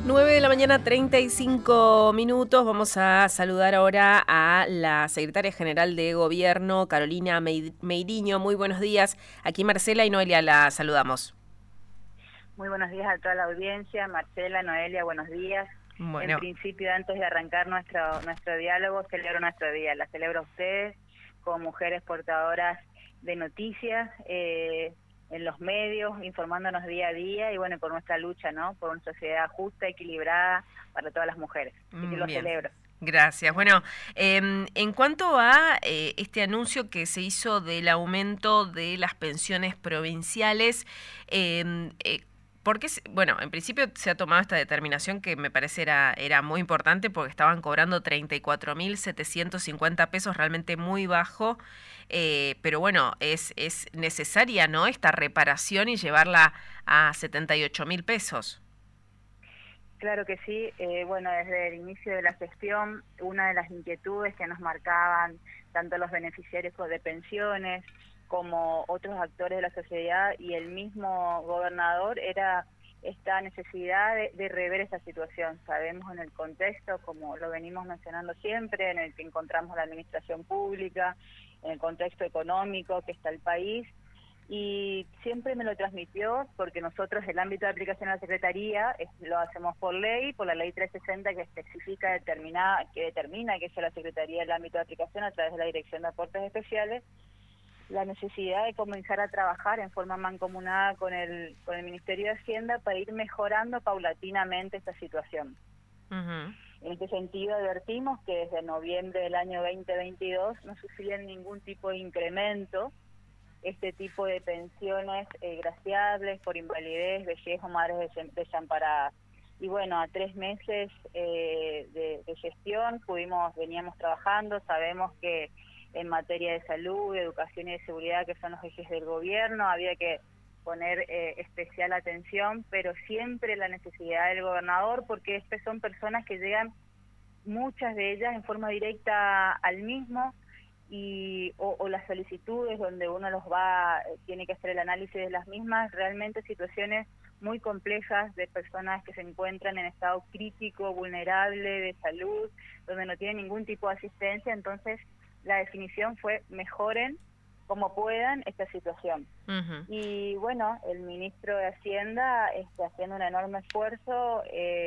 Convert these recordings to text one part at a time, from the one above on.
9 de la mañana, 35 minutos. Vamos a saludar ahora a la secretaria general de Gobierno, Carolina Meiriño. Muy buenos días. Aquí Marcela y Noelia la saludamos. Muy buenos días a toda la audiencia. Marcela, Noelia, buenos días. En Bueno, principio, antes de arrancar nuestro diálogo, celebro nuestro día. La celebro a ustedes como mujeres portadoras de noticias en los medios, informándonos día a día y bueno, por nuestra lucha, ¿no? Por una sociedad justa, equilibrada para todas las mujeres. Así que lo bien. celebro. Gracias. Bueno, en cuanto a este anuncio que se hizo del aumento de las pensiones provinciales, porque, bueno, en principio se ha tomado esta determinación que me parece era muy importante porque estaban cobrando 34.750 pesos, realmente muy bajo, pero bueno, es necesaria, ¿no?, esta reparación y llevarla a 78.000 pesos. Claro que sí. Bueno, desde el inicio de la gestión, una de las inquietudes que nos marcaban tanto los beneficiarios de pensiones como otros actores de la sociedad y el mismo gobernador era esta necesidad de rever esta situación. Sabemos en el contexto, como lo venimos mencionando siempre, en el que encontramos la administración pública, en el contexto económico que está el país, y siempre me lo transmitió porque nosotros el ámbito de aplicación de la Secretaría lo hacemos por ley, por la ley 360 que especifica, que determina que es la Secretaría el ámbito de aplicación a través de la Dirección de Aportes Especiales, la necesidad de comenzar a trabajar en forma mancomunada con el Ministerio de Hacienda para ir mejorando paulatinamente esta situación. Uh-huh. En este sentido, advertimos que desde noviembre del año 2022 no sufrían ningún tipo de incremento este tipo de pensiones graciables por invalidez, vejez o madres desamparadas. Y bueno, a 3 meses de gestión veníamos trabajando, sabemos que en materia de salud, educación y de seguridad, que son los ejes del gobierno, había que poner especial atención, pero siempre la necesidad del gobernador, porque estas son personas que llegan, muchas de ellas en forma directa al mismo, o las solicitudes donde uno tiene que hacer el análisis de las mismas, realmente situaciones muy complejas de personas que se encuentran en estado crítico, vulnerable de salud, donde no tienen ningún tipo de asistencia. Entonces la definición fue: mejoren como puedan esta situación. Uh-huh. Y bueno, el ministro de Hacienda haciendo un enorme esfuerzo,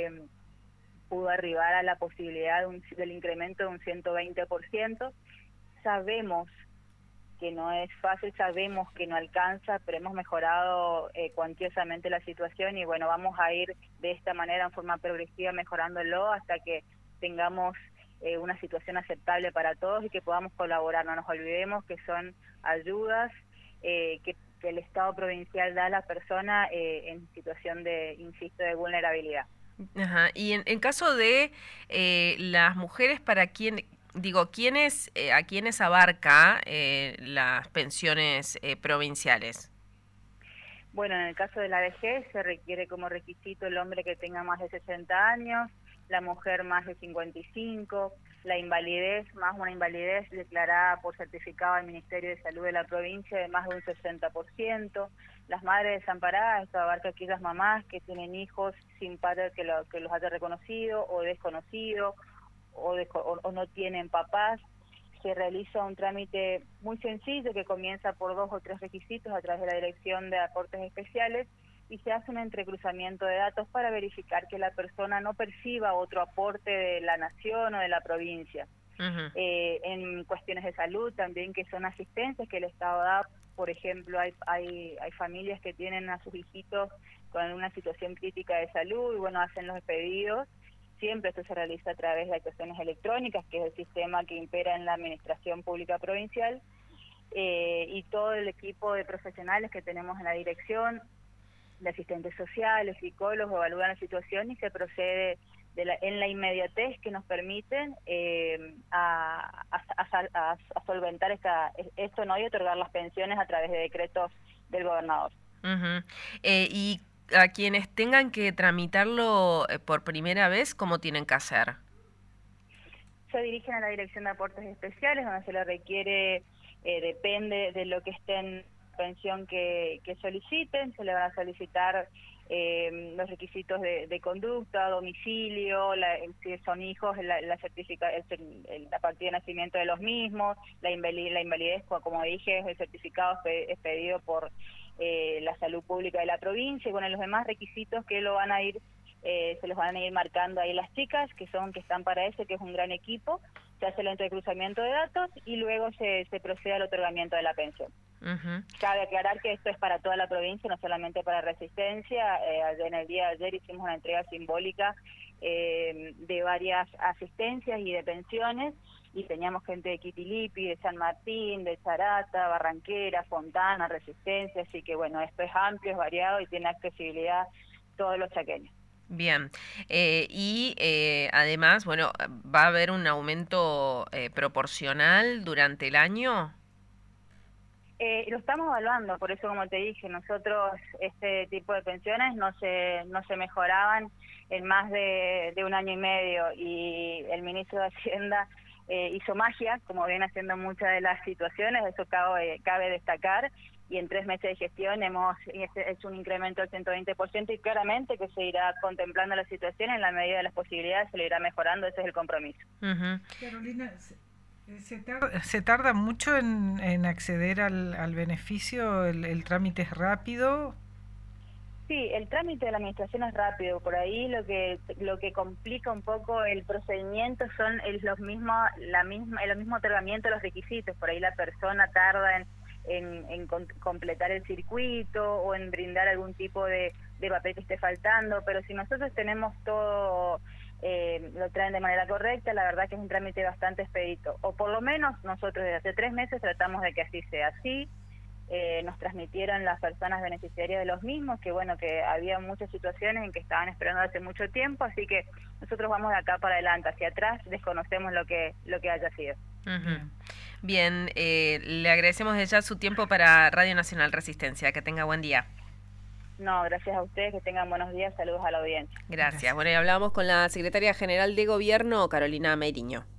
pudo arribar a la posibilidad del incremento de un 120%. Sabemos que no es fácil, sabemos que no alcanza, pero hemos mejorado cuantiosamente la situación y bueno, vamos a ir de esta manera en forma progresiva mejorándolo hasta que tengamos una situación aceptable para todos y que podamos colaborar. No nos olvidemos que son ayudas que el Estado provincial da a la persona en situación de, insisto, de vulnerabilidad. Ajá. Y en caso de las mujeres, para quién, digo, ¿quiénes, a quiénes abarca las pensiones provinciales? Bueno, en el caso de la vejez se requiere como requisito el hombre que tenga más de 60 años, la mujer más de 55, la invalidez, más una invalidez declarada por certificado del Ministerio de Salud de la provincia de más de un 60%, las madres desamparadas, esto abarca aquellas mamás que tienen hijos sin padre que los haya reconocido o desconocido, o no tienen papás. Se realiza un trámite muy sencillo que comienza por 2 o 3 requisitos a través de la Dirección de Aportes Especiales y se hace un entrecruzamiento de datos para verificar que la persona no perciba otro aporte de la nación o de la provincia. Uh-huh. En cuestiones de salud también, que son asistencias que el Estado da. Por ejemplo, hay familias que tienen a sus hijitos con una situación crítica de salud y bueno, hacen los pedidos. Siempre esto se realiza a través de actuaciones electrónicas, que es el sistema que impera en la administración pública provincial, y todo el equipo de profesionales que tenemos en la dirección, de asistentes sociales, psicólogos, evalúan la situación y se procede en la inmediatez que nos permiten a solventar esto, ¿no?, y otorgar las pensiones a través de decretos del gobernador. Uh-huh. Y a quienes tengan que tramitarlo por primera vez, ¿cómo tienen que hacer? Se dirigen a la Dirección de Aportes Especiales, donde se les requiere, depende de lo que esté en pensión que soliciten, se le van a solicitar los requisitos de conducta, domicilio, si son hijos, la partida de nacimiento de los mismos, la invalidez, como dije, el certificado es pedido por la salud pública de la provincia, y bueno, los demás requisitos que lo van a ir se los van a ir marcando ahí las chicas, que están para eso, que es un gran equipo. Se hace el entrecruzamiento de datos y luego se procede al otorgamiento de la pensión. Cabe aclarar que esto es para toda la provincia, no solamente para Resistencia. En el día de ayer hicimos una entrega simbólica de varias asistencias y de pensiones, y teníamos gente de Quitilipi, de San Martín, de Charata, Barranquera, Fontana, Resistencia, así que bueno, esto es amplio, es variado y tiene accesibilidad todos los chaqueños. Bien, además, bueno, ¿va a haber un aumento proporcional durante el año? Lo estamos evaluando, por eso, como te dije, nosotros este tipo de pensiones no se mejoraban en más de un año y medio, y el ministro de Hacienda hizo magia, como viene haciendo muchas de las situaciones, eso cabe destacar, y en 3 meses de gestión hemos hecho un incremento del 120%, y claramente que se irá contemplando la situación en la medida de las posibilidades, se le irá mejorando, ese es el compromiso. Carolina, ¿se tarda mucho en acceder al beneficio? ¿El trámite es rápido? Sí, el trámite de la administración es rápido. Por ahí lo que complica un poco el procedimiento son el mismo otorgamiento de los requisitos. Por ahí la persona tarda en completar el circuito o en brindar algún tipo de papel que esté faltando, pero si nosotros tenemos todo, lo traen de manera correcta, la verdad que es un trámite bastante expedito, o por lo menos nosotros desde hace 3 meses tratamos de que así sea. Así nos transmitieron las personas beneficiarias de los mismos que bueno, que había muchas situaciones en que estaban esperando hace mucho tiempo, así que nosotros vamos de acá para adelante. Hacia atrás desconocemos lo que haya sido. Bien, le agradecemos desde ya su tiempo para Radio Nacional Resistencia. Que tenga buen día. No, gracias a ustedes, que tengan buenos días, saludos a la audiencia. Gracias. Bueno, y hablábamos con la Secretaria General de Gobierno, Carolina Meiriño.